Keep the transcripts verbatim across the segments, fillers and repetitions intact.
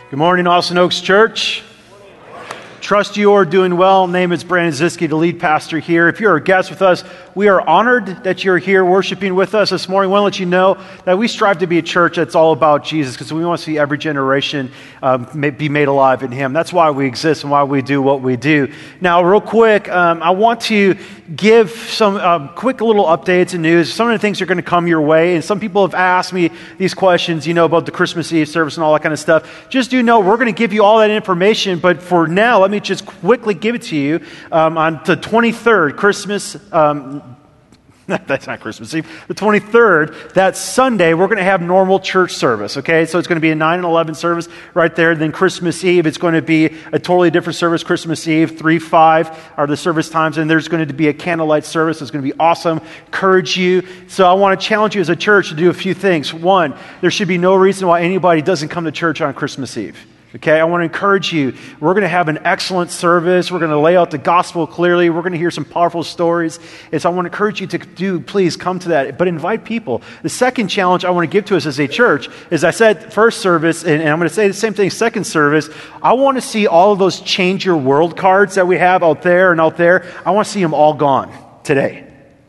Good morning, Austin Oaks Church. Trust you are doing well. Name is Brandon Ziske, the lead pastor here. If you're a guest with us, we are honored that you're here worshiping with us this morning. We want to let you know that we strive to be a church that's all about Jesus because we want to see every generation um, be made alive in Him. That's why we exist and why we do what we do. Now, real quick, um, I want to give some um, quick little updates and news. Some of the things are going to come your way, and some people have asked me these questions, you know, about the Christmas Eve service and all that kind of stuff. Just do know we're going to give you all that information, but for now, let me just quickly give it to you. Um, on the twenty-third, Christmas, um, that's not Christmas Eve, the twenty-third, that Sunday, we're going to have normal church service, okay? So it's going to be a nine and eleven service right there. Then Christmas Eve, it's going to be a totally different service. Christmas Eve, three, five are the service times, and there's going to be a candlelight service. It's going to be awesome. Encourage you. So I want to challenge you as a church to do a few things. One, there should be no reason why anybody doesn't come to church on Christmas Eve. Okay, I want to encourage you. We're going to have an excellent service. We're going to lay out the gospel clearly. We're going to hear some powerful stories. And so I want to encourage you to do, please come to that, but invite people. The second challenge I want to give to us as a church is I said first service, and, and I'm going to say the same thing, second service. I want to see all of those change your world cards that we have out there and out there. I want to see them all gone today.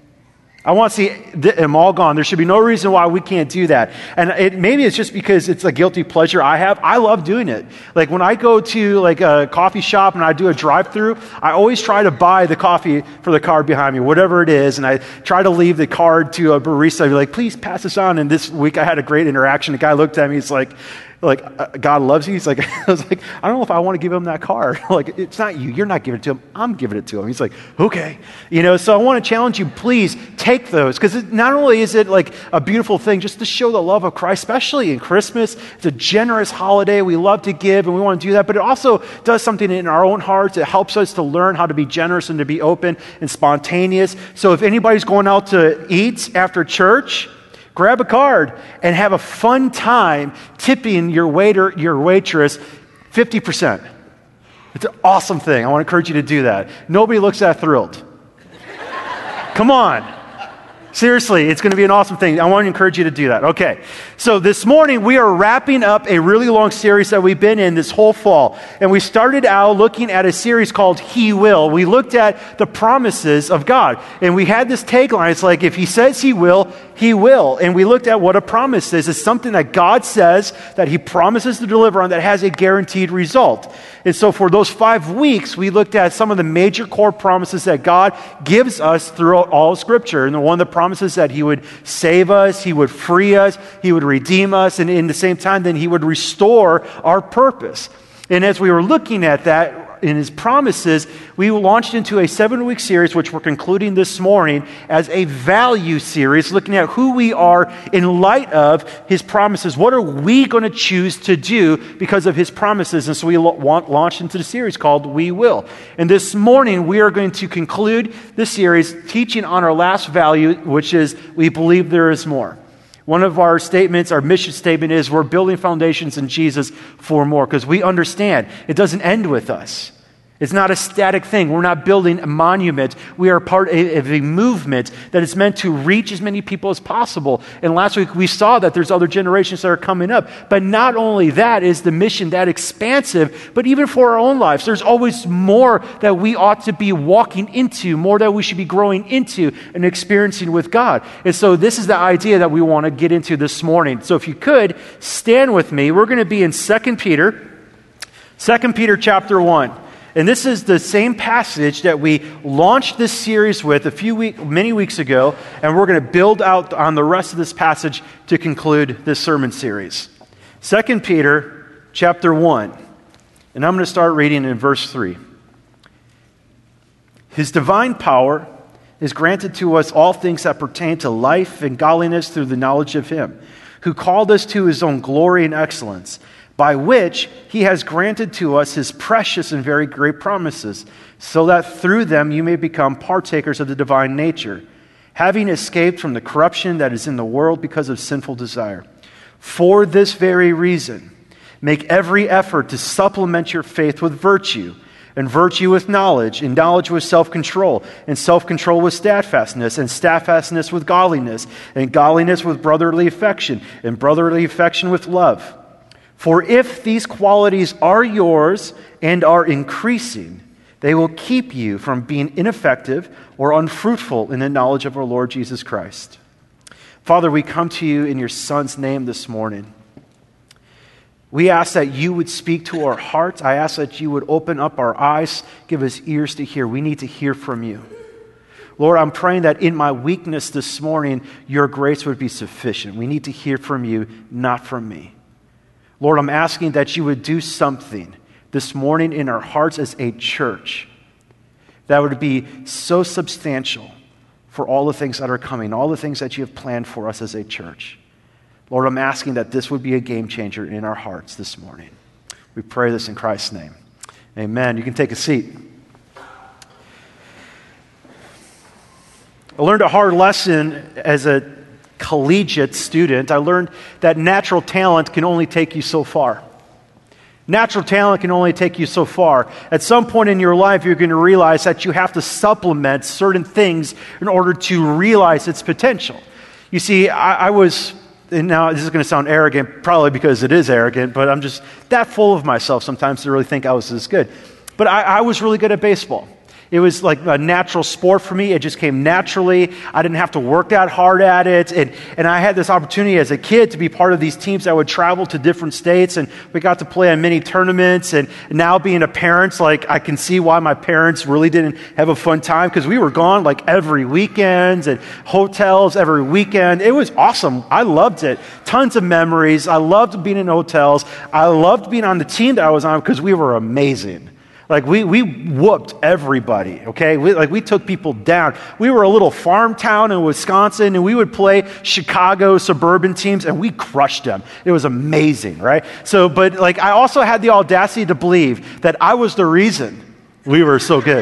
I want to see them all gone. There should be no reason why we can't do that. And it, maybe it's just because it's a guilty pleasure I have. I love doing it. Like when I go to like a coffee shop and I do a drive-through, I always try to buy the coffee for the card behind me, whatever it is. And I try to leave the card to a barista. I'd be like, please pass this on. And this week I had a great interaction. The guy looked at me. He's like, like, uh, God loves you. He's like, I was like, I don't know if I want to give him that card. Like, it's not you. You're not giving it to him. I'm giving it to him. He's like, okay. You know, so I want to challenge you, please take those. Because not only is it like a beautiful thing just to show the love of Christ, especially in Christmas. It's a generous holiday. We love to give and we want to do that. But it also does something in our own hearts. It helps us to learn how to be generous and to be open and spontaneous. So if anybody's going out to eat after church, grab a card and have a fun time tipping your waiter, your waitress fifty percent. It's an awesome thing. I want to encourage you to do that. Nobody looks that thrilled. Come on. Seriously, it's going to be an awesome thing. I want to encourage you to do that. Okay, so this morning we are wrapping up a really long series that we've been in this whole fall. And we started out looking at a series called He Will. We looked at the promises of God. And we had this tagline. It's like, if He says He will, He will. And we looked at what a promise is. It's something that God says that He promises to deliver on that has a guaranteed result. And so for those five weeks, we looked at some of the major core promises that God gives us throughout all of Scripture. And the one of the promises that He would save us, He would free us, He would redeem us, and in the same time, then He would restore our purpose. And as we were looking at that, in His promises, we launched into a seven-week series, which we're concluding this morning, as a value series, looking at who we are in light of His promises. What are we going to choose to do because of His promises? And so we launched into the series called We Will. And this morning, we are going to conclude this series teaching on our last value, which is we believe there is more. One of our statements, our mission statement is we're building foundations in Jesus for more, because we understand it doesn't end with us. It's not a static thing. We're not building a monument. We are part of a movement that is meant to reach as many people as possible. And last week we saw that there's other generations that are coming up. But not only that is the mission that expansive, but even for our own lives, there's always more that we ought to be walking into, more that we should be growing into and experiencing with God. And so this is the idea that we want to get into this morning. So if you could, stand with me. We're going to be in Second Peter, Second Peter chapter one. And this is the same passage that we launched this series with a few weeks, many weeks ago, and we're going to build out on the rest of this passage to conclude this sermon series. Second Peter chapter one, and I'm going to start reading in verse three. His divine power is granted to us all things that pertain to life and godliness through the knowledge of Him, who called us to His own glory and excellence, by which He has granted to us His precious and very great promises, so that through them you may become partakers of the divine nature, having escaped from the corruption that is in the world because of sinful desire. For this very reason, make every effort to supplement your faith with virtue, and virtue with knowledge, and knowledge with self-control, and self-control with steadfastness, and steadfastness with godliness, and godliness with brotherly affection, and brotherly affection with love. For if these qualities are yours and are increasing, they will keep you from being ineffective or unfruitful in the knowledge of our Lord Jesus Christ. Father, we come to you in your Son's name this morning. We ask that you would speak to our hearts. I ask that you would open up our eyes, give us ears to hear. We need to hear from you. Lord, I'm praying that in my weakness this morning, your grace would be sufficient. We need to hear from you, not from me. Lord, I'm asking that you would do something this morning in our hearts as a church that would be so substantial for all the things that are coming, all the things that you have planned for us as a church. Lord, I'm asking that this would be a game changer in our hearts this morning. We pray this in Christ's name. Amen. You can take a seat. I learned a hard lesson as a collegiate student. I learned that natural talent can only take you so far. Natural talent can only take you so far. At some point in your life, you're going to realize that you have to supplement certain things in order to realize its potential. You see, I, I was, and now this is going to sound arrogant, probably because it is arrogant, but I'm just that full of myself sometimes to really think I was this good. But I, I was really good at baseball. It was like a natural sport for me. It just came naturally. I didn't have to work that hard at it. And, and I had this opportunity as a kid to be part of these teams that would travel to different states. And we got to play on many tournaments. And now being a parent, like I can see why my parents really didn't have a fun time, because we were gone like every weekend and hotels every weekend. It was awesome. I loved it. Tons of memories. I loved being in hotels. I loved being on the team that I was on because we were amazing. Like, we we whooped everybody, okay? We, like, we took people down. We were a little farm town in Wisconsin, and we would play Chicago suburban teams, and we crushed them. It was amazing, right? So, but, like, I also had the audacity to believe that I was the reason we were so good.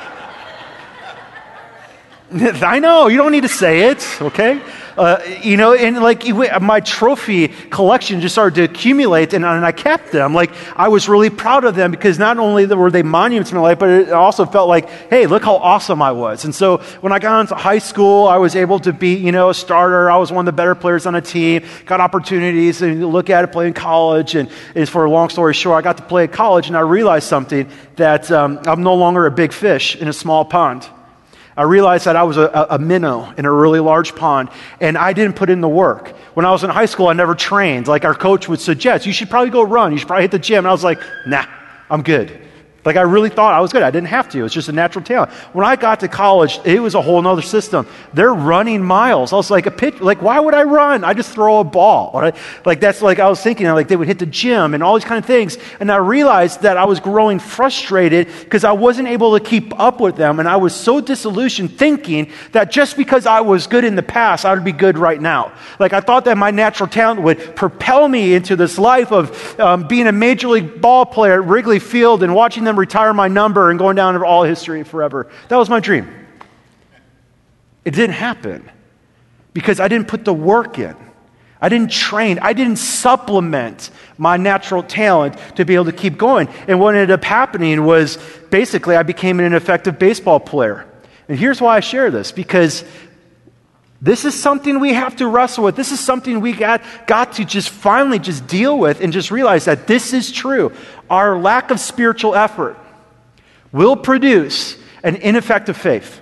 I know, you don't need to say it, okay? Uh, you know, and like my trophy collection just started to accumulate, and, and I kept them. Like, I was really proud of them because not only were they monuments in my life, but it also felt like, hey, look how awesome I was. And so when I got into high school, I was able to be, you know, a starter. I was one of the better players on a team, got opportunities and look at it playing college. And, and for a long story short, I got to play at college, and I realized something, that um, I'm no longer a big fish in a small pond. I realized that I was a, a minnow in a really large pond, and I didn't put in the work. When I was in high school, I never trained. Like our coach would suggest, you should probably go run. You should probably hit the gym. And I was like, nah, I'm good. Like, I really thought I was good. I didn't have to. It was just a natural talent. When I got to college, it was a whole other system. They're running miles. I was like, a pitch, like, why would I run? I just throw a ball. Right? Like, that's like, I was thinking, like, they would hit the gym and all these kind of things. And I realized that I was growing frustrated because I wasn't able to keep up with them. And I was so disillusioned, thinking that just because I was good in the past, I would be good right now. Like, I thought that my natural talent would propel me into this life of um, being a major league ball player at Wrigley Field and watching them retire my number and going down into all history forever. That was my dream. It didn't happen because I didn't put the work in. I didn't train. I didn't supplement my natural talent to be able to keep going. And what ended up happening was basically I became an ineffective baseball player. And here's why I share this, because this is something we have to wrestle with. This is something we got, got to just finally just deal with and just realize that this is true. Our lack of spiritual effort will produce an ineffective faith.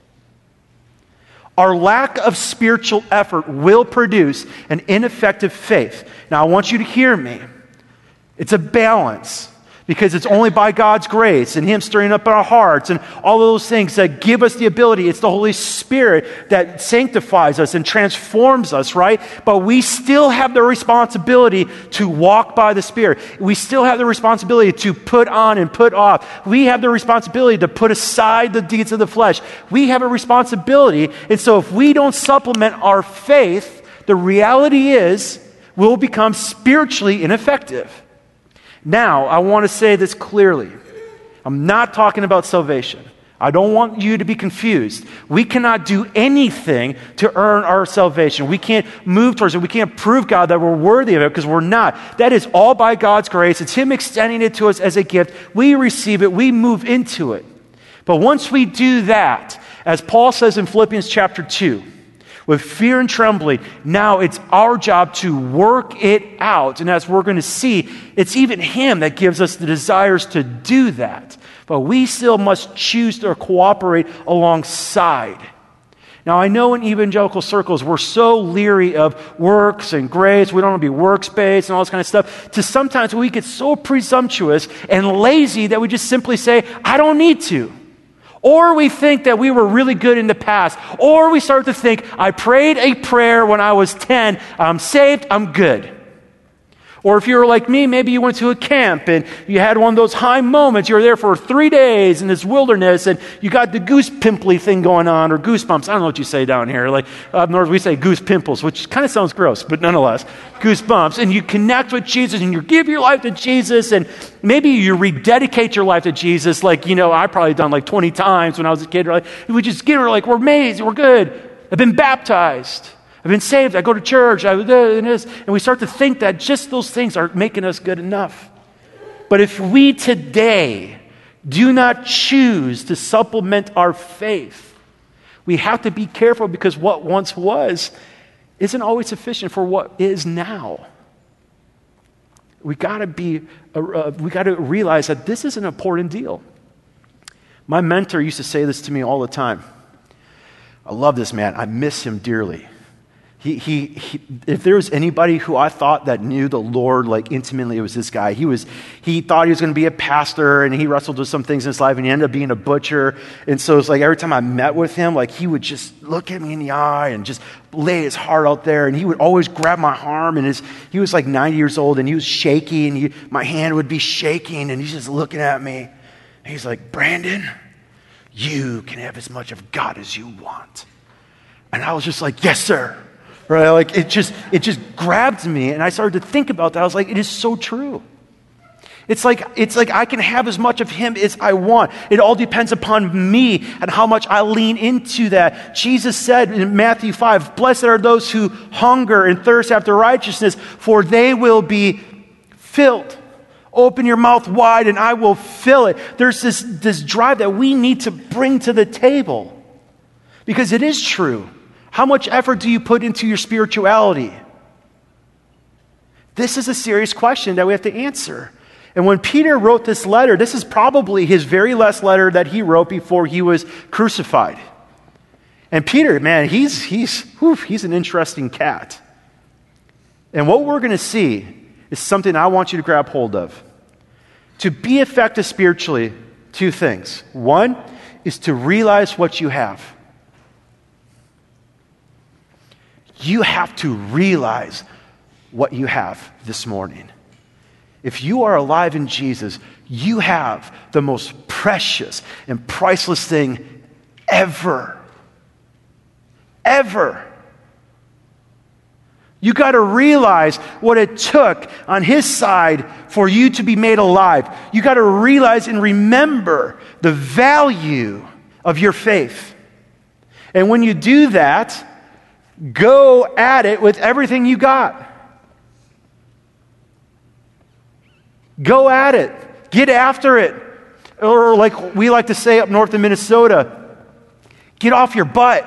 Our lack of spiritual effort will produce an ineffective faith. Now, I want you to hear me. It's a balance. Because it's only by God's grace and Him stirring up our hearts and all of those things that give us the ability. It's the Holy Spirit that sanctifies us and transforms us, right? But we still have the responsibility to walk by the Spirit. We still have the responsibility to put on and put off. We have the responsibility to put aside the deeds of the flesh. We have a responsibility. And so if we don't supplement our faith, the reality is we'll become spiritually ineffective. Now, I want to say this clearly. I'm not talking about salvation. I don't want you to be confused. We cannot do anything to earn our salvation. We can't move towards it. We can't prove God that we're worthy of it, because we're not. That is all by God's grace. It's Him extending it to us as a gift. We receive it. We move into it. But once we do that, as Paul says in Philippians chapter two, with fear and trembling. Now it's our job to work it out. And as we're going to see, it's even him that gives us the desires to do that. But we still must choose to cooperate alongside. Now, I know in evangelical circles, we're so leery of works and grades. We don't want to be works-based and all this kind of stuff. To sometimes we get so presumptuous and lazy that we just simply say, I don't need to. Or we think that we were really good in the past. Or we start to think, I prayed a prayer when I was ten. I'm saved. I'm good. Or if you were like me, maybe you went to a camp and you had one of those high moments. You were there for three days in this wilderness and you got the goose pimply thing going on, or goosebumps. I don't know what you say down here. Like up north, we say goose pimples, which kind of sounds gross, but nonetheless, goosebumps. And you connect with Jesus and you give your life to Jesus, and maybe you rededicate your life to Jesus. Like, you know, I probably done like twenty times when I was a kid. Like, we just get her like, we're amazed, we're good. I've been baptized. I've been saved, I go to church, I, and we start to think that just those things aren't making us good enough. But if we today do not choose to supplement our faith, we have to be careful, because what once was isn't always sufficient for what is now. We gotta be, uh, we gotta realize that this is an important deal. My mentor used to say this to me all the time. I love this man, I miss him dearly. He, he, he, if there was anybody who I thought that knew the Lord like intimately, it was this guy. He was, he thought he was going to be a pastor, and he wrestled with some things in his life, and he ended up being a butcher. And so it's like every time I met with him, like he would just look at me in the eye and just lay his heart out there. And he would always grab my arm, and his, he was like ninety years old, and he was shaky, and he, my hand would be shaking, and he's just looking at me. And he's like, Brandon, you can have as much of God as you want. And I was just like, yes, sir. Right? Like it just, it just grabbed me, and I started to think about that. I was like, it is so true. It's like, it's like I can have as much of him as I want. It all depends upon me and how much I lean into that. Jesus said in Matthew five, blessed are those who hunger and thirst after righteousness, for they will be filled. Open your mouth wide and I will fill it. There's this, this drive that we need to bring to the table, because it is true. How much effort do you put into your spirituality? This is a serious question that we have to answer. And when Peter wrote this letter, this is probably his very last letter that he wrote before he was crucified. And Peter, man, he's, he's, whew, he's an interesting cat. And what we're going to see is something I want you to grab hold of. To be effective spiritually, two things. One is to realize what you have. You have to realize what you have this morning. If you are alive in Jesus, you have the most precious and priceless thing ever. Ever. You got to realize what it took on his side for you to be made alive. You got to realize and remember the value of your faith. And when you do that, go at it with everything you got. Go at it. Get after it. Or like we like to say up north in Minnesota, get off your butt.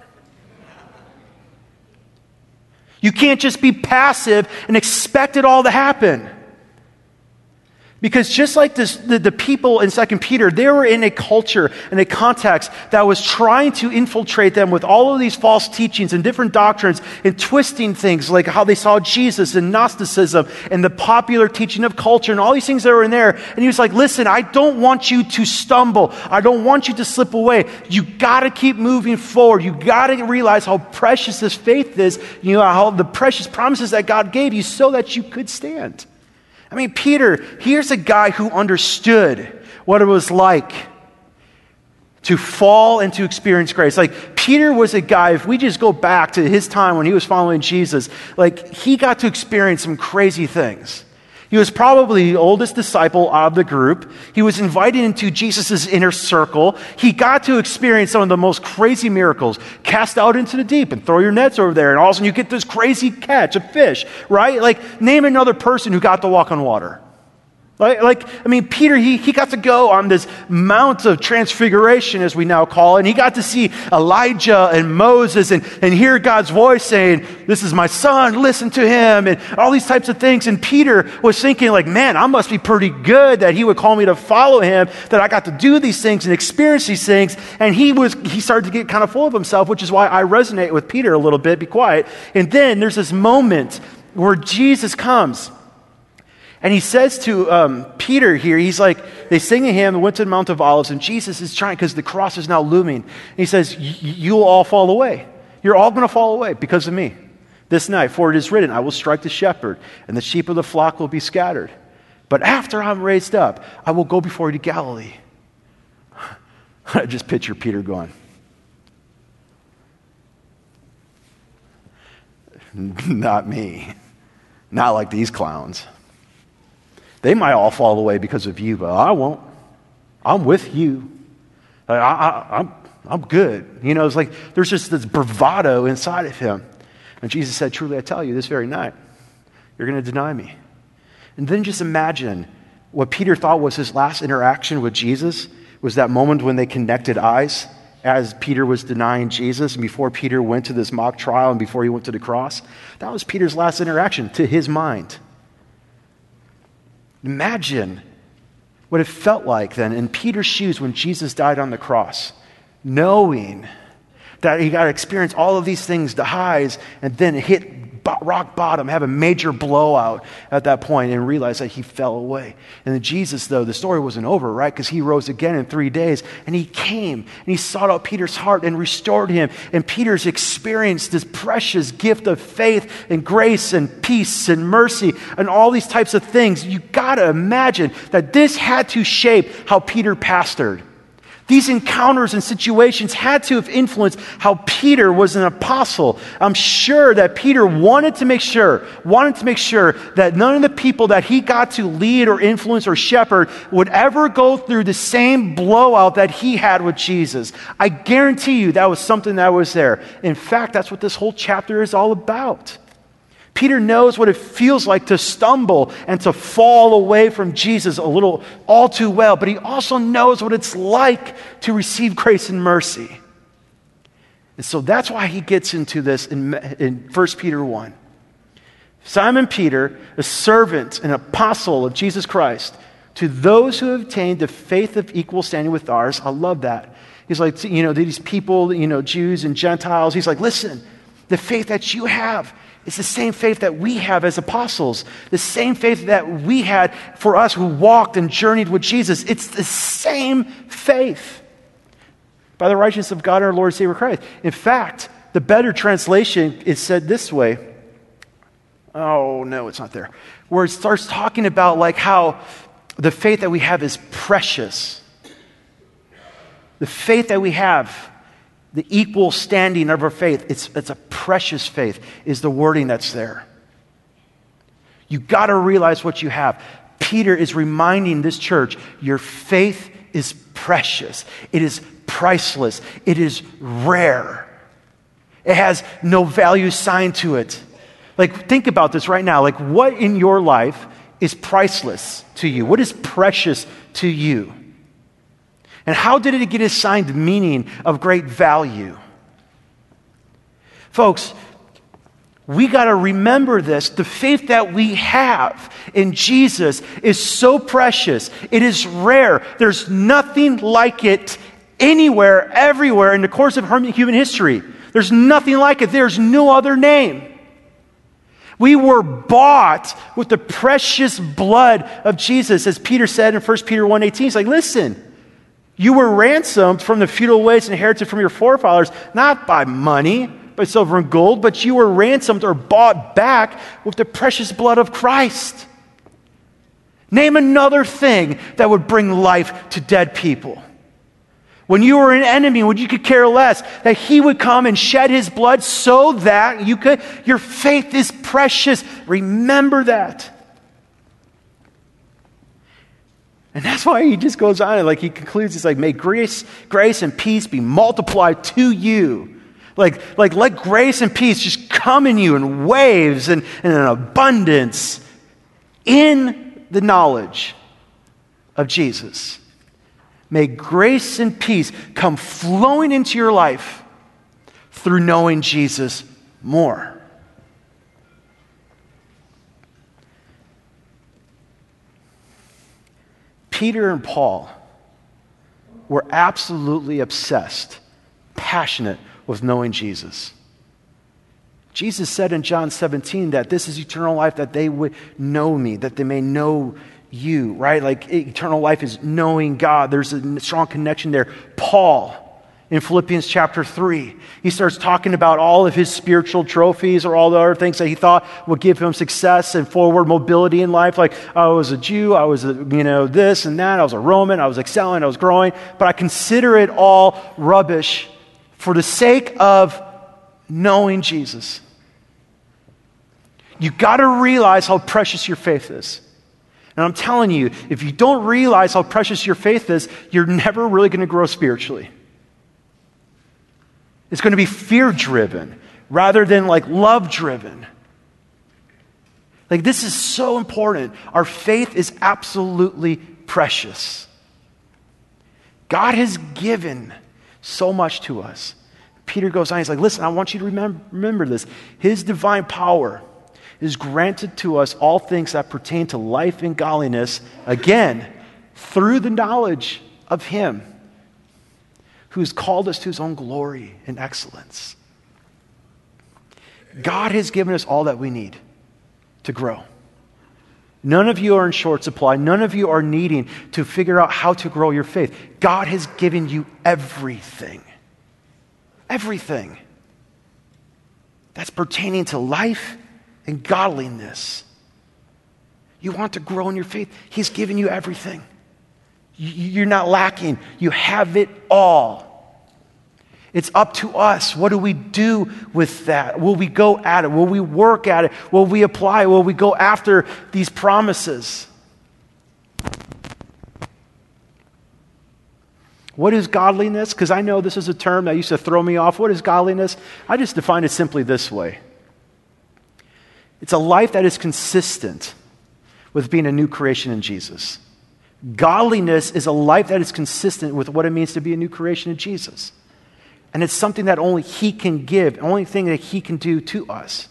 You can't just be passive and expect it all to happen. Because just like this, the, the people in Second Peter, they were in a culture and a context that was trying to infiltrate them with all of these false teachings and different doctrines and twisting things like how they saw Jesus and Gnosticism and the popular teaching of culture and all these things that were in there. And he was like, listen, I don't want you to stumble. I don't want you to slip away. You got to keep moving forward. You got to realize how precious this faith is, you know, how the precious promises that God gave you so that you could stand. I mean, Peter, here's a guy who understood what it was like to fall and to experience grace. Like, Peter was a guy, if we just go back to his time when he was following Jesus, like, he got to experience some crazy things. He was probably the oldest disciple of the group. He was invited into Jesus' inner circle. He got to experience some of the most crazy miracles. Cast out into the deep and throw your nets over there, and all of a sudden you get this crazy catch of fish, right? Like, name another person who got to walk on water. Like, like, I mean, Peter, he, he got to go on this Mount of Transfiguration, as we now call it, and he got to see Elijah and Moses and, and hear God's voice saying, this is my son, listen to him, and all these types of things. And Peter was thinking like, man, I must be pretty good that he would call me to follow him, that I got to do these things and experience these things. And he was, he started to get kind of full of himself, which is why I resonate with Peter a little bit, be quiet. And then there's this moment where Jesus comes. And he says to um, Peter here, he's like, they sing a hymn, and went to the Mount of Olives, and Jesus is trying, because the cross is now looming. And he says, you'll all fall away. You're all going to fall away because of me. This night, for it is written, I will strike the shepherd, and the sheep of the flock will be scattered. But after I'm raised up, I will go before you to Galilee. I just picture Peter going, not me. Not like these clowns. They might all fall away because of you, but I won't. I'm with you. I, I, I'm, I'm good. You know, it's like there's just this bravado inside of him. And Jesus said, truly I tell you, this very night, you're going to deny me. And then just imagine what Peter thought was his last interaction with Jesus was that moment when they connected eyes as Peter was denying Jesus and before Peter went to this mock trial and before he went to the cross. That was Peter's last interaction to his mind. Imagine what it felt like then in Peter's shoes when Jesus died on the cross, knowing that he got to experience all of these things, the highs, and then hit rock bottom, have a major blowout at that point, and realize that he fell away. And then Jesus, though, the story wasn't over, right? Because he rose again in three days, and he came, and he sought out Peter's heart and restored him. And Peter's experienced this precious gift of faith and grace and peace and mercy and all these types of things. You got to imagine that this had to shape how Peter pastored. These encounters and situations had to have influenced how Peter was an apostle. I'm sure that Peter wanted to make sure, wanted to make sure that none of the people that he got to lead or influence or shepherd would ever go through the same blowout that he had with Jesus. I guarantee you that was something that was there. In fact, that's what this whole chapter is all about. Peter knows what it feels like to stumble and to fall away from Jesus a little all too well, but he also knows what it's like to receive grace and mercy. And so that's why he gets into this in, in First Peter one. Simon Peter, a servant and apostle of Jesus Christ, to those who have obtained the faith of equal standing with ours. I love that. He's like, you know, these people, you know, Jews and Gentiles. He's like, listen, the faith that you have, it's the same faith that we have as apostles, the same faith that we had for us who walked and journeyed with Jesus. It's the same faith by the righteousness of God our Lord and Savior Christ. In fact, the better translation is said this way. Oh, no, it's not there. Where it starts talking about like how the faith that we have is precious. The faith that we have, the equal standing of our faith, it's, it's a precious faith, is the wording that's there. You got to realize what you have. Peter is reminding this church, your faith is precious. It is priceless. It is rare. It has no value assigned to it. Like, think about this right now. Like, what in your life is priceless to you? What is precious to you? And how did it get assigned meaning of great value? Folks, we got to remember this. The faith that we have in Jesus is so precious. It is rare. There's nothing like it anywhere, everywhere in the course of human history. There's nothing like it. There's no other name. We were bought with the precious blood of Jesus, as Peter said in First Peter one eighteen. He's like, listen, you were ransomed from the feudal ways inherited from your forefathers, not by money, by silver and gold, but you were ransomed or bought back with the precious blood of Christ. Name another thing that would bring life to dead people. When you were an enemy, when you could care less, that he would come and shed his blood so that you could, your faith is precious. Remember that. And that's why he just goes on and like he concludes, he's like, may grace, grace and peace be multiplied to you. Like, like let grace and peace just come in you in waves and, and in abundance in the knowledge of Jesus. May grace and peace come flowing into your life through knowing Jesus more. Peter and Paul were absolutely obsessed, passionate with knowing Jesus. Jesus said in John seventeen that this is eternal life, that they would know me, that they may know you, right? Like eternal life is knowing God. There's a strong connection there. Paul, in Philippians chapter three, he starts talking about all of his spiritual trophies or all the other things that he thought would give him success and forward mobility in life. Like, I was a Jew, I was, a, you know, this and that, I was a Roman, I was excelling, I was growing, but I consider it all rubbish for the sake of knowing Jesus. You got to realize how precious your faith is. And I'm telling you, if you don't realize how precious your faith is, you're never really going to grow spiritually. It's going to be fear-driven rather than like love-driven. Like, this is so important. Our faith is absolutely precious. God has given so much to us. Peter goes on, he's like, listen, I want you to remember, remember this. His divine power is granted to us all things that pertain to life and godliness, again, through the knowledge of Him who's called us to His own glory and excellence. God has given us all that we need to grow. None of you are in short supply. None of you are needing to figure out how to grow your faith. God has given you everything. Everything that's pertaining to life and godliness. You want to grow in your faith? He's given you everything. You're not lacking. You have it all. It's up to us. What do we do with that? Will we go at it? Will we work at it? Will we apply? Will we go after these promises? What is godliness? Because I know this is a term that used to throw me off. What is godliness? I just define it simply this way. It's a life that is consistent with being a new creation in Jesus. Godliness is a life that is consistent with what it means to be a new creation in Jesus. And it's something that only He can give, the only thing that He can do to us.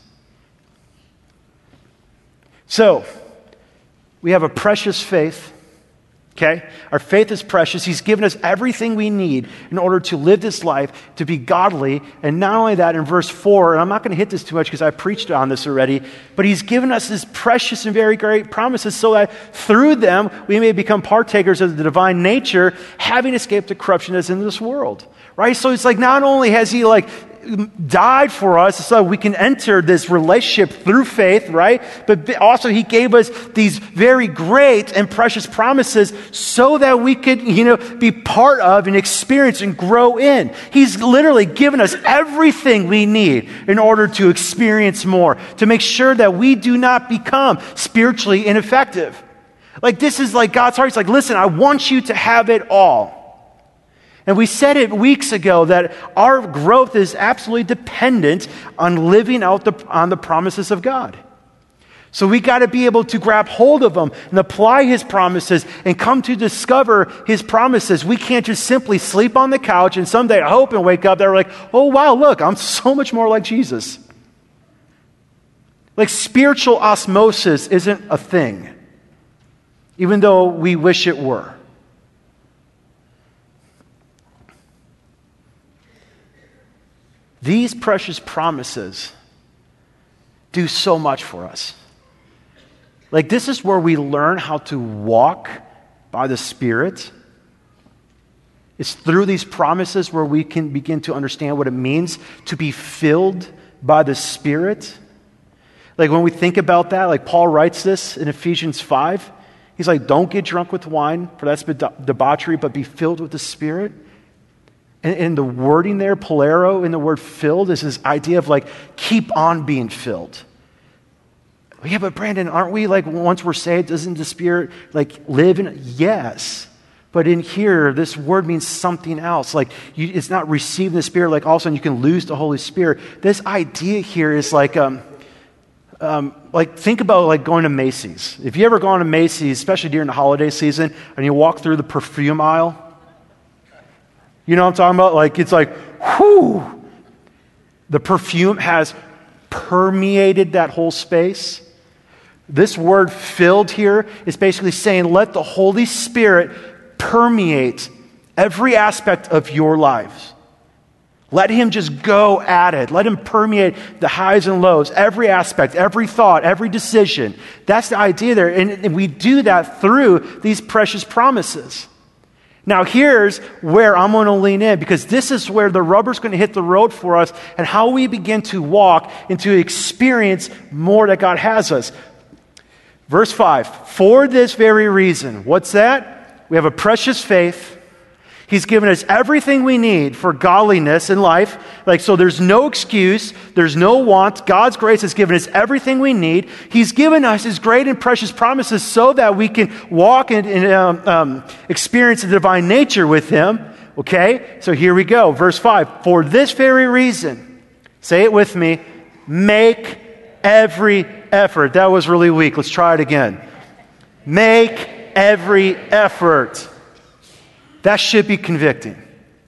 So, we have a precious faith. Okay? Our faith is precious. He's given us everything we need in order to live this life, to be godly. And not only that, in verse four, and I'm not going to hit this too much because I preached on this already, but He's given us His precious and very great promises so that through them we may become partakers of the divine nature, having escaped the corruption that's in this world. Right? So it's like not only has He like died for us so we can enter this relationship through faith, right? But also He gave us these very great and precious promises so that we could, you know, be part of and experience and grow in. He's literally given us everything we need in order to experience more, to make sure that we do not become spiritually ineffective. Like, this is like God's heart. He's like, listen, I want you to have it all. And we said it weeks ago that our growth is absolutely dependent on living out the, on the promises of God. So we got to be able to grab hold of them and apply His promises and come to discover His promises. We can't just simply sleep on the couch and someday I hope and wake up that we're like, oh wow, look, I'm so much more like Jesus. Like, spiritual osmosis isn't a thing, even though we wish it were. These precious promises do so much for us. Like, this is where we learn how to walk by the Spirit. It's through these promises where we can begin to understand what it means to be filled by the Spirit. Like, when we think about that, like Paul writes this in Ephesians five. He's like, don't get drunk with wine, for that's debauchery, but be filled with the Spirit. And, and the wording there, polero, in the word filled, is this idea of like, keep on being filled. Yeah, but Brandon, aren't we like, once we're saved, doesn't the Spirit like live in? Yes. But in here, this word means something else. Like, you, it's not receiving the Spirit, like all of a sudden you can lose the Holy Spirit. This idea here is like, um, Um, like, think about like going to Macy's. If you ever gone to Macy's, especially during the holiday season, and you walk through the perfume aisle, you know what I'm talking about? Like, it's like, whew! The perfume has permeated that whole space. This word filled here is basically saying, let the Holy Spirit permeate every aspect of your lives. Let him just go at it. Let him permeate the highs and lows, every aspect, every thought, every decision. That's the idea there. And, and we do that through these precious promises. Now, here's where I'm going to lean in, because this is where the rubber's going to hit the road for us and how we begin to walk and to experience more that God has us. Verse five, for this very reason. What's that? We have a precious faith. He's given us everything we need for godliness in life. Like, so there's no excuse. There's no want. God's grace has given us everything we need. He's given us his great and precious promises so that we can walk and, and um, um, experience the divine nature with him. Okay? So here we go. Verse five. For this very reason, say it with me, make every effort. That was really weak. Let's try it again. Make every effort. That should be convicting.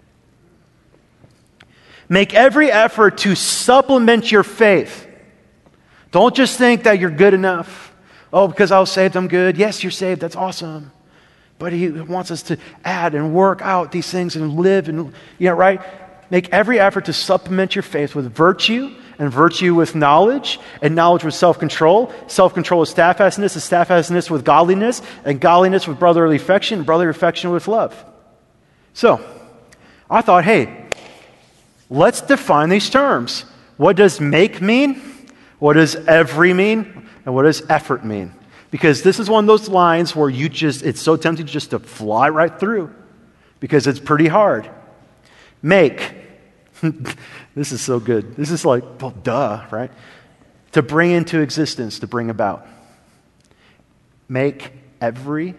Make every effort to supplement your faith. Don't just think that you're good enough. Oh, because I was saved, I'm good. Yes, you're saved. That's awesome. But he wants us to add and work out these things and live and, you know, right? Make every effort to supplement your faith with virtue, and virtue with knowledge, and knowledge with self-control, self-control with steadfastness, and steadfastness with godliness, and godliness with brotherly affection, and brotherly affection with love. So, I thought, hey, let's define these terms. What does make mean? What does every mean? And what does effort mean? Because this is one of those lines where you just, it's so tempting just to fly right through, because it's pretty hard. Make. This is so good. This is like, well, duh, right? To bring into existence, to bring about. Make every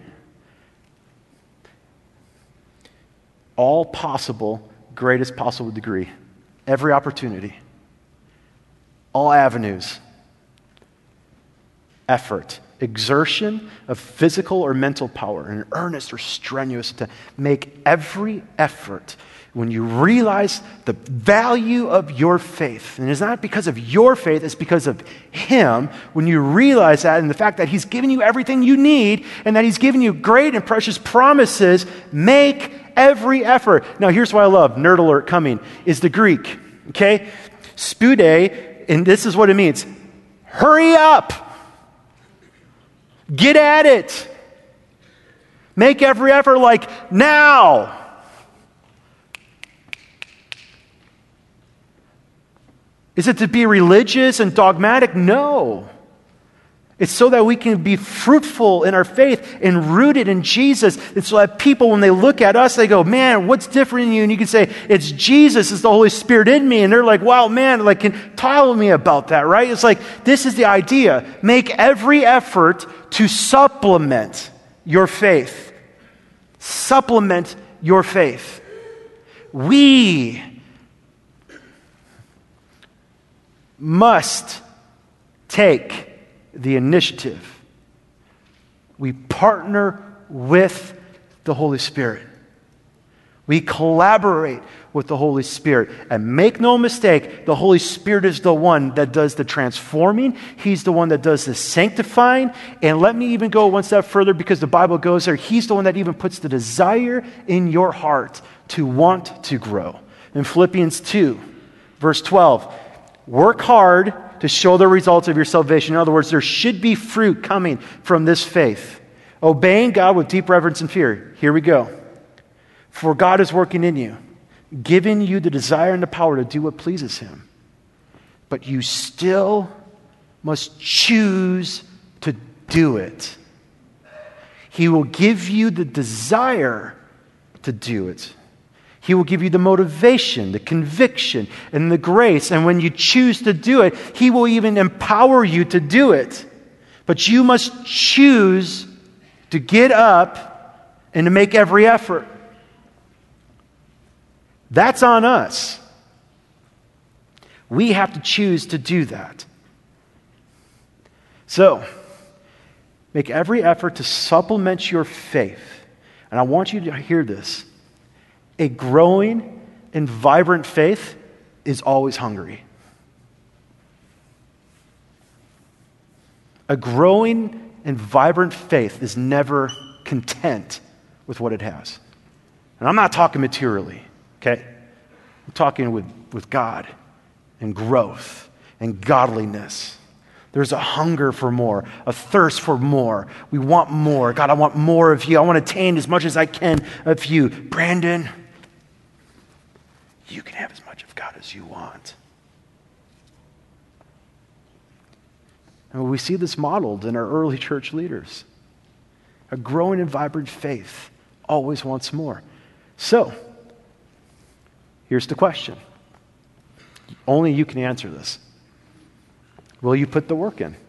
all possible, greatest possible degree. Every opportunity. All avenues. Effort. Exertion of physical or mental power. An earnest or strenuous to make every effort. When you realize the value of your faith, and it's not because of your faith, it's because of him. When you realize that and the fact that he's given you everything you need and that he's given you great and precious promises, make every effort. Now, here's what I love. Nerd alert coming. Is the Greek. Okay? Spude, and this is what it means. Hurry up. Get at it. Make every effort like now. Is it to be religious and dogmatic? No. It's so that we can be fruitful in our faith and rooted in Jesus. It's so that people, when they look at us, they go, man, what's different in you? And you can say, it's Jesus, it's the Holy Spirit in me. And they're like, wow, man, like, can tell me about that, right? It's like, this is the idea. Make every effort to supplement your faith. Supplement your faith. We must take the initiative. We partner with the Holy Spirit. We collaborate with the Holy Spirit. And make no mistake, the Holy Spirit is the one that does the transforming. He's the one that does the sanctifying. And let me even go one step further, because the Bible goes there. He's the one that even puts the desire in your heart to want to grow. In Philippians two, verse twelve, work hard to show the results of your salvation. In other words, there should be fruit coming from this faith. Obeying God with deep reverence and fear. Here we go. For God is working in you, giving you the desire and the power to do what pleases him. But you still must choose to do it. He will give you the desire to do it. He will give you the motivation, the conviction, and the grace. And when you choose to do it, he will even empower you to do it. But you must choose to get up and to make every effort. That's on us. We have to choose to do that. So, make every effort to supplement your faith. And I want you to hear this. A growing and vibrant faith is always hungry. A growing and vibrant faith is never content with what it has. And I'm not talking materially, okay? I'm talking with, with God and growth and godliness. There's a hunger for more, a thirst for more. We want more. God, I want more of you. I want to attain as much as I can of you. Brandon, you can have as much of God as you want. And we see this modeled in our early church leaders. A growing and vibrant faith always wants more. So, here's the question. Only you can answer this. Will you put the work in?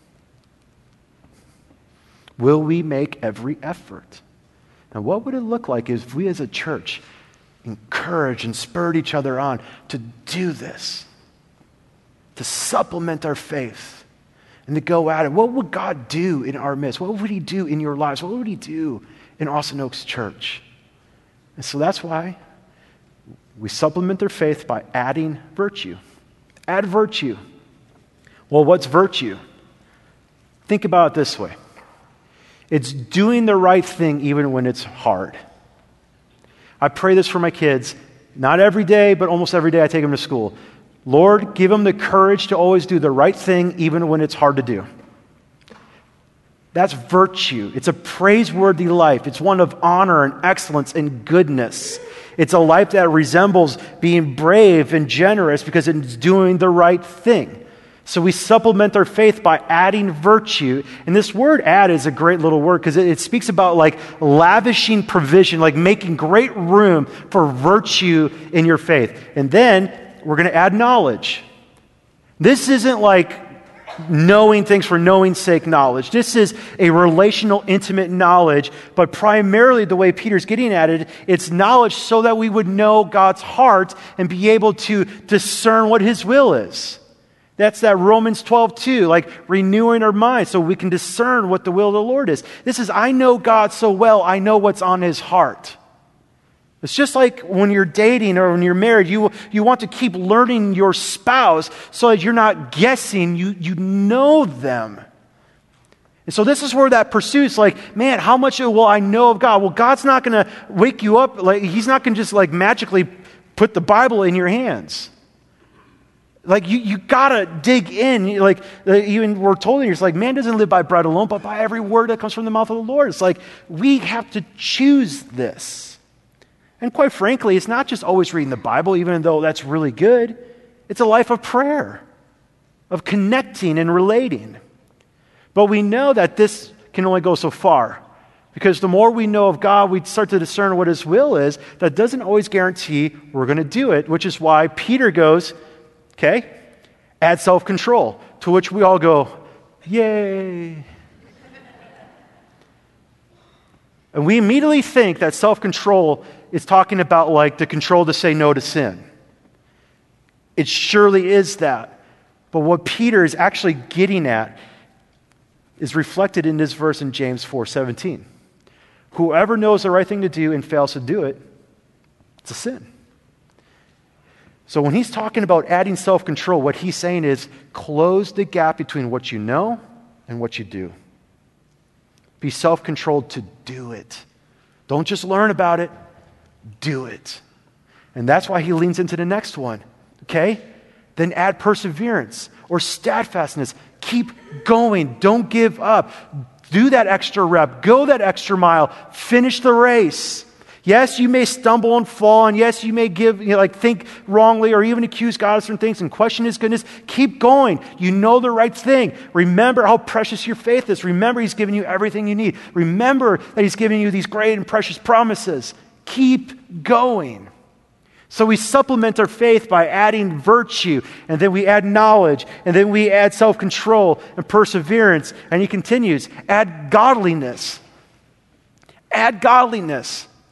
Will we make every effort? Now, what would it look like if we as a church encouraged and spurred each other on to do this, to supplement our faith, and to go at it? What would God do in our midst? What would he do in your lives? What would he do in Austin Oaks Church? And so that's why we supplement their faith by adding virtue. Add virtue. Well, what's virtue? Think about it this way. It's doing the right thing even when it's hard. I pray this for my kids, not every day, but almost every day I take them to school. Lord, give them the courage to always do the right thing even when it's hard to do. That's virtue. It's a praiseworthy life. It's one of honor and excellence and goodness. It's a life that resembles being brave and generous because it's doing the right thing. So we supplement our faith by adding virtue. And this word add is a great little word because it, it speaks about like lavishing provision, like making great room for virtue in your faith. And then we're going to add knowledge. This isn't like knowing things for knowing's sake knowledge. This is a relational, intimate knowledge, but primarily the way Peter's getting at it, it's knowledge so that we would know God's heart and be able to discern what his will is. That's that Romans twelve two, like renewing our minds so we can discern what the will of the Lord is. This is, I know God so well, I know what's on his heart. It's just like when you're dating or when you're married, you, you want to keep learning your spouse so that you're not guessing, you, you know them. And so this is where that pursuit's like, man, how much will I know of God? Well, God's not going to wake you up. Like, he's not going to just like magically put the Bible in your hands. Like, you, you got to dig in. Like, even we're told here, it's like, man doesn't live by bread alone, but by every word that comes from the mouth of the Lord. It's like, we have to choose this. And quite frankly, it's not just always reading the Bible, even though that's really good. It's a life of prayer, of connecting and relating. But we know that this can only go so far. Because the more we know of God, we start to discern what his will is. That doesn't always guarantee we're going to do it, which is why Peter goes, okay, add self-control, to which we all go, yay. And we immediately think that self-control is talking about like the control to say no to sin. It surely is that. But what Peter is actually getting at is reflected in this verse in James four seventeen. Whoever knows the right thing to do and fails to do it, it's a sin. So when he's talking about adding self-control, what he's saying is close the gap between what you know and what you do. Be self-controlled to do it. Don't just learn about it, do it. And that's why he leans into the next one, okay? Then add perseverance or steadfastness. Keep going. Don't give up. Do that extra rep. Go that extra mile. Finish the race. Yes, you may stumble and fall, and yes, you may give, you know, like think wrongly or even accuse God of certain things and question his goodness. Keep going. You know the right thing. Remember how precious your faith is. Remember he's given you everything you need. Remember that he's given you these great and precious promises. Keep going. So we supplement our faith by adding virtue, and then we add knowledge, and then we add self-control and perseverance. And he continues, add godliness. Add godliness.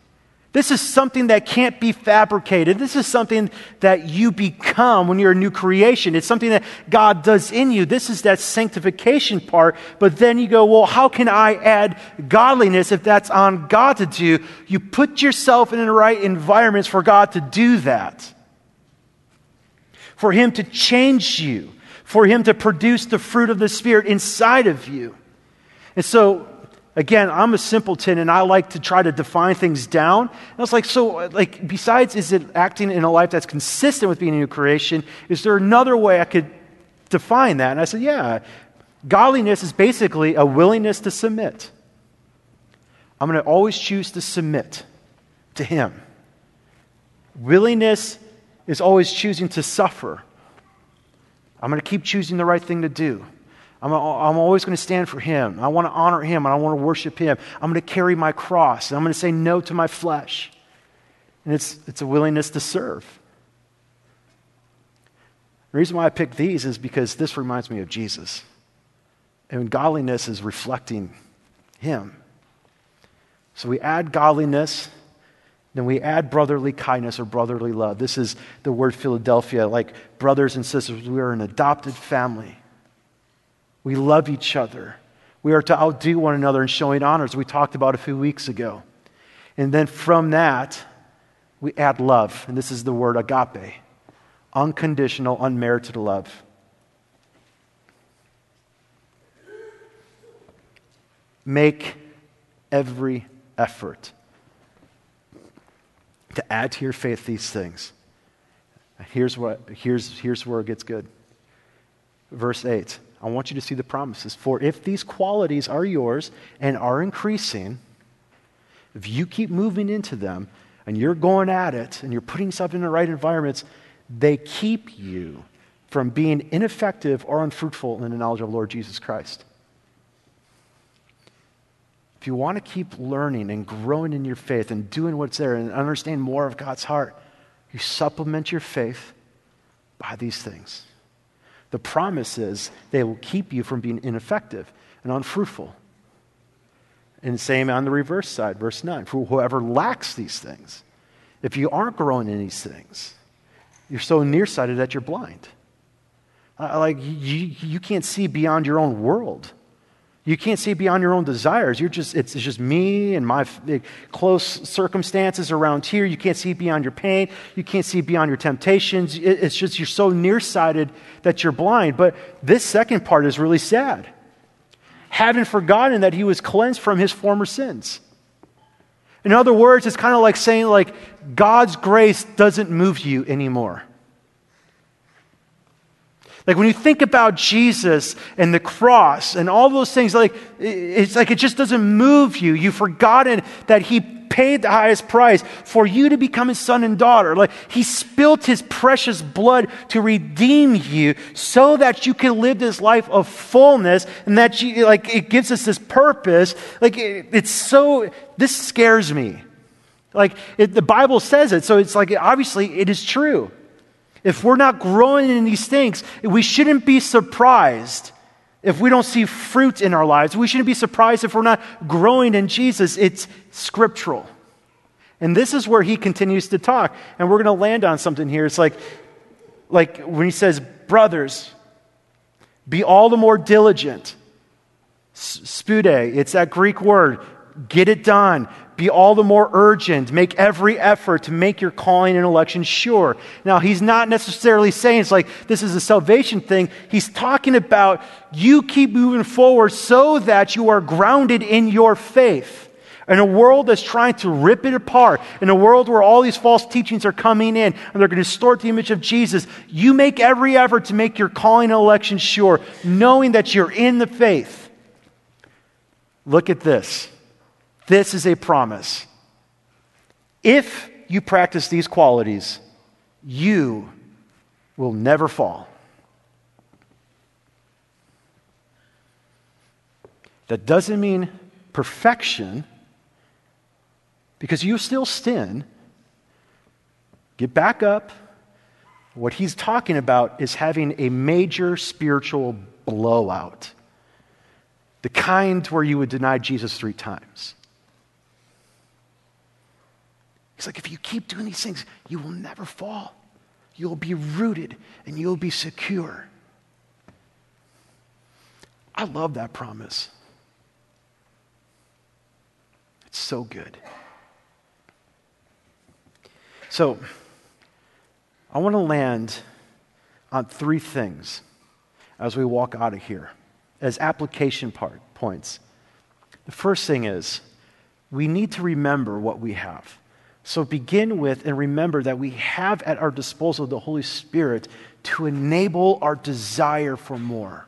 This is something that can't be fabricated. This is something that you become when you're a new creation. It's something that God does in you. This is that sanctification part. But then you go, well, how can I add godliness if that's on God to do? You put yourself in the right environments for God to do that. For Him to change you. For Him to produce the fruit of the Spirit inside of you. And so, again, I'm a simpleton and I like to try to define things down. And I was like, so, like, besides, is it acting in a life that's consistent with being a new creation? Is there another way I could define that? And I said, yeah, godliness is basically a willingness to submit. I'm going to always choose to submit to Him. Willingness is always choosing to suffer. I'm going to keep choosing the right thing to do. I'm, I'm always going to stand for Him. I want to honor Him and I want to worship Him. I'm going to carry my cross and I'm going to say no to my flesh. And it's, it's a willingness to serve. The reason why I picked these is because this reminds me of Jesus. And godliness is reflecting Him. So we add godliness, then we add brotherly kindness or brotherly love. This is the word Philadelphia, like brothers and sisters. We are an adopted family. We love each other. We are to outdo one another in showing honor, as we talked about a few weeks ago. And then from that, we add love. And this is the word agape. Unconditional, unmerited love. Make every effort to add to your faith these things. Here's what, here's, here's where it gets good. Verse eight. I want you to see the promises. For if these qualities are yours and are increasing, if you keep moving into them and you're going at it and you're putting yourself in the right environments, they keep you from being ineffective or unfruitful in the knowledge of the Lord Jesus Christ. If you want to keep learning and growing in your faith and doing what's there and understand more of God's heart, you supplement your faith by these things. The promise is they will keep you from being ineffective and unfruitful. And same on the reverse side, verse nine. For whoever lacks these things, if you aren't growing in these things, you're so nearsighted that you're blind. Uh, like you, you can't see beyond your own world. You can't see beyond your own desires. You're just it's, it's just me and my close circumstances around here. You can't see beyond your pain. You can't see beyond your temptations. It, it's just you're so nearsighted that you're blind. But this second part is really sad. Having forgotten that he was cleansed from his former sins. In other words, it's kind of like saying like God's grace doesn't move you anymore. Like when you think about Jesus and the cross and all those things, like it's like it just doesn't move you. You've forgotten that He paid the highest price for you to become His son and daughter. Like He spilled His precious blood to redeem you so that you can live this life of fullness and that you, like it gives us this purpose. Like it, it's so, this scares me. Like it, the Bible says it, so it's like obviously it is true. If we're not growing in these things, we shouldn't be surprised if we don't see fruit in our lives. We shouldn't be surprised if we're not growing in Jesus. It's scriptural. And this is where he continues to talk. And we're going to land on something here. It's like, like when he says, brothers, be all the more diligent. Spude, it's that Greek word. Get it done. Be all the more urgent. Make every effort to make your calling and election sure. Now, he's not necessarily saying it's like this is a salvation thing. He's talking about you keep moving forward so that you are grounded in your faith. In a world that's trying to rip it apart, in a world where all these false teachings are coming in and they're going to distort the image of Jesus, you make every effort to make your calling and election sure, knowing that you're in the faith. Look at this. This is a promise. If you practice these qualities, you will never fall. That doesn't mean perfection, because you still sin. Get back up. What he's talking about is having a major spiritual blowout. The kind where you would deny Jesus three times. He's like, if you keep doing these things, you will never fall. You'll be rooted and you'll be secure. I love that promise. It's so good. So, I want to land on three things as we walk out of here as application part, points. The first thing is we need to remember what we have. So begin with and remember that we have at our disposal the Holy Spirit to enable our desire for more.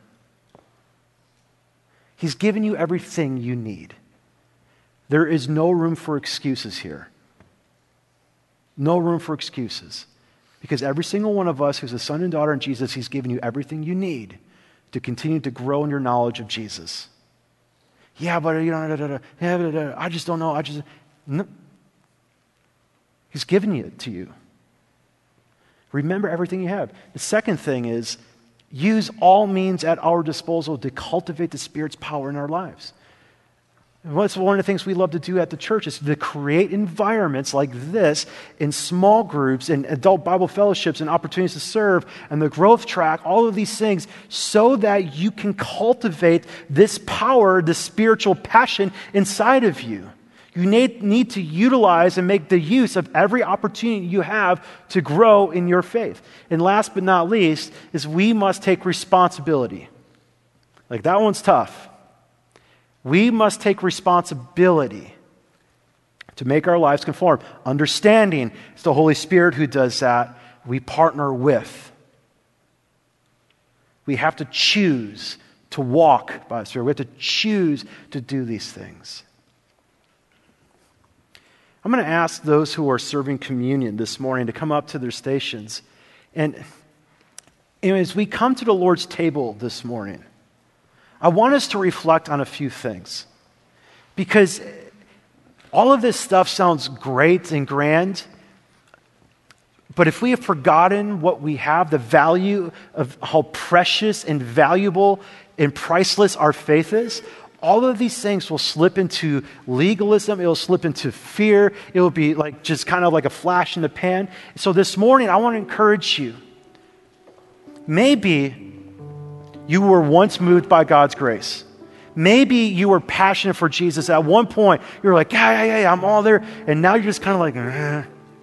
He's given you everything you need. There is no room for excuses here. No room for excuses. Because every single one of us who's a son and daughter in Jesus, He's given you everything you need to continue to grow in your knowledge of Jesus. Yeah, but you know, da, da, da, yeah, da, da, I just don't know. I just no. He's given it to you. Remember everything you have. The second thing is use all means at our disposal to cultivate the Spirit's power in our lives. And what's one of the things we love to do at the church is to create environments like this in small groups and adult Bible fellowships and opportunities to serve and the growth track, all of these things, so that you can cultivate this power, this spiritual passion inside of you. You need, need to utilize and make the use of every opportunity you have to grow in your faith. And last but not least is we must take responsibility. Like that one's tough. We must take responsibility to make our lives conform. Understanding it's the Holy Spirit who does that. We partner with. We have to choose to walk by the Spirit. We have to choose to do these things. I'm going to ask those who are serving communion this morning to come up to their stations. And, and as we come to the Lord's table this morning, I want us to reflect on a few things. Because all of this stuff sounds great and grand, but if we have forgotten what we have, the value of how precious and valuable and priceless our faith is, all of these things will slip into legalism. It'll slip into fear. It'll be like just kind of like a flash in the pan. So this morning, I want to encourage you. Maybe you were once moved by God's grace. Maybe you were passionate for Jesus. At one point, you were like, yeah, yeah, yeah, yeah, I'm all there. And now you're just kind of like, eh.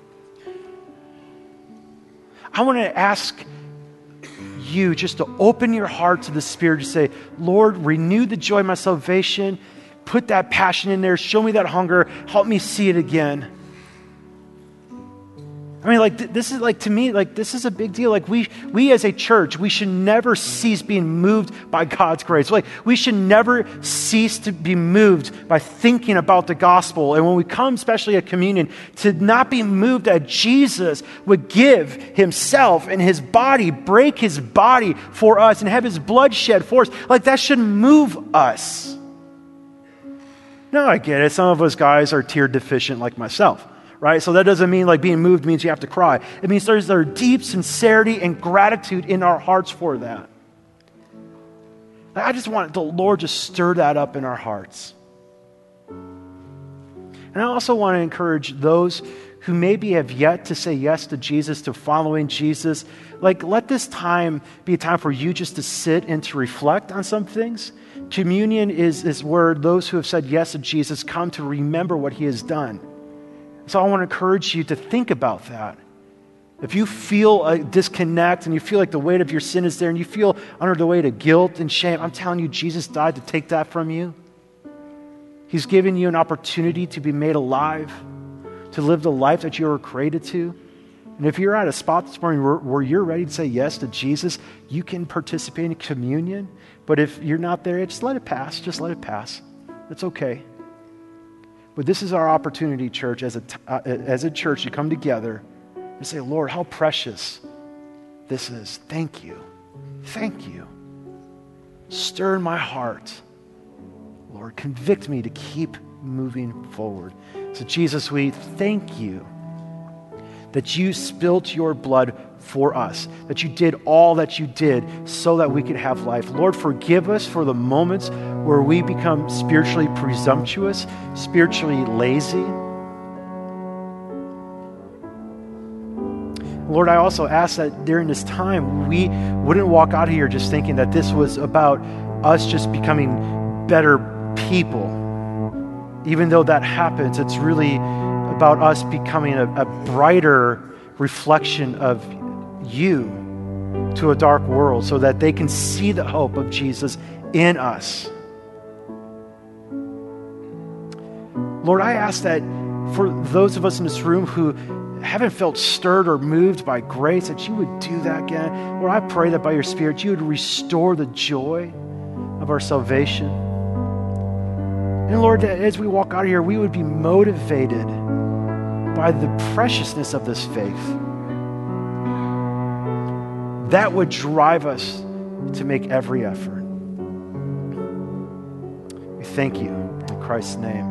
I want to ask you just to open your heart to the Spirit to say, Lord, renew the joy of my salvation. Put that passion in there. Show me that hunger. Help me see it again. I mean, like, th- this is like, to me, like, this is a big deal. Like, we, we as a church, we should never cease being moved by God's grace. Like, we should never cease to be moved by thinking about the gospel. And when we come, especially at communion, to not be moved that Jesus would give Himself and His body, break His body for us and have His blood shed for us. Like, that should move us. No, I get it. Some of us guys are tear deficient like myself. Right? So that doesn't mean like being moved means you have to cry. It means there's a deep sincerity and gratitude in our hearts for that. I just want the Lord to stir that up in our hearts. And I also want to encourage those who maybe have yet to say yes to Jesus, to following Jesus. Like, let this time be a time for you just to sit and to reflect on some things. Communion is, is where those who have said yes to Jesus come to remember what He has done. So I want to encourage you to think about that. If you feel a disconnect and you feel like the weight of your sin is there and you feel under the weight of guilt and shame, I'm telling you, Jesus died to take that from you. He's given you an opportunity to be made alive, to live the life that you were created to. And if you're at a spot this morning where, where you're ready to say yes to Jesus, you can participate in communion. But if you're not there, just let it pass. Just let it pass. It's okay. But this is our opportunity, church, as a, uh, as a church to come together and say, Lord, how precious this is. Thank you. Thank you. Stir in my heart. Lord, convict me to keep moving forward. So Jesus, we thank you that you spilt your blood for us, that you did all that you did so that we could have life. Lord, forgive us for the moments where we become spiritually presumptuous, spiritually lazy. Lord, I also ask that during this time, we wouldn't walk out of here just thinking that this was about us just becoming better people. Even though that happens, it's really about us becoming a, a brighter reflection of you to a dark world so that they can see the hope of Jesus in us. Lord, I ask that for those of us in this room who haven't felt stirred or moved by grace, that you would do that again. Lord, I pray that by your Spirit, you would restore the joy of our salvation. And Lord, that as we walk out of here, we would be motivated by the preciousness of this faith. That would drive us to make every effort. We thank you in Christ's name.